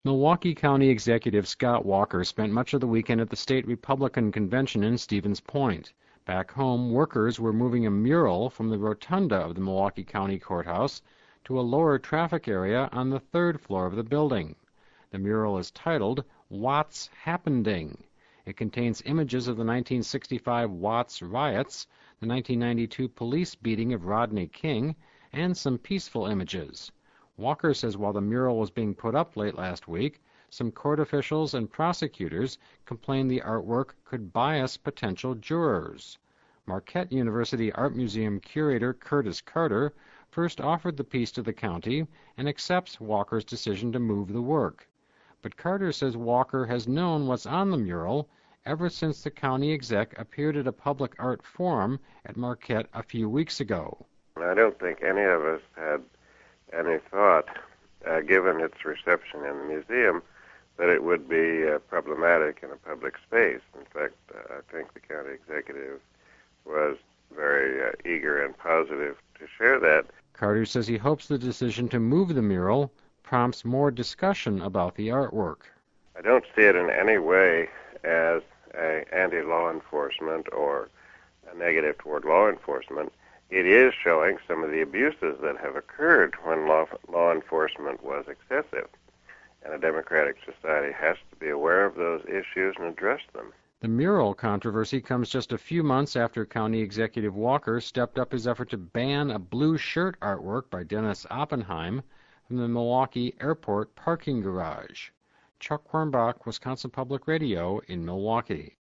Milwaukee County Executive Scott Walker spent much of the weekend at the state Republican convention in Stevens Point. Back home, workers were moving a mural from the rotunda of the Milwaukee County Courthouse to a lower traffic area on the third floor of the building. The mural is titled Watts Happending. It contains images of the 1965 Watts riots, the 1992 police beating of Rodney King, and some peaceful images. Walker says while the mural was being put up late last week, some court officials and prosecutors complained the artwork could bias potential jurors. Marquette University Art Museum curator Curtis Carter first offered the piece to the county and accepts Walker's decision to move the work. But Carter says Walker has known what's on the mural ever since the county exec appeared at a public art forum at Marquette a few weeks ago. I don't think any of us had any thought, given its reception in the museum, that it would be problematic in a public space. In fact, I think the county executive was very eager and positive to share that. Carter says he hopes the decision to move the mural prompts more discussion about the artwork. I don't see it in any way as an anti-law enforcement or a negative toward law enforcement. It is showing some of the abuses that have occurred when law enforcement was excessive. And a democratic society has to be aware of those issues and address them. The mural controversy comes just a few months after County Executive Walker stepped up his effort to ban a blue shirt artwork by Dennis Oppenheim from the Milwaukee Airport parking garage. Chuck Quirmbach, Wisconsin Public Radio in Milwaukee.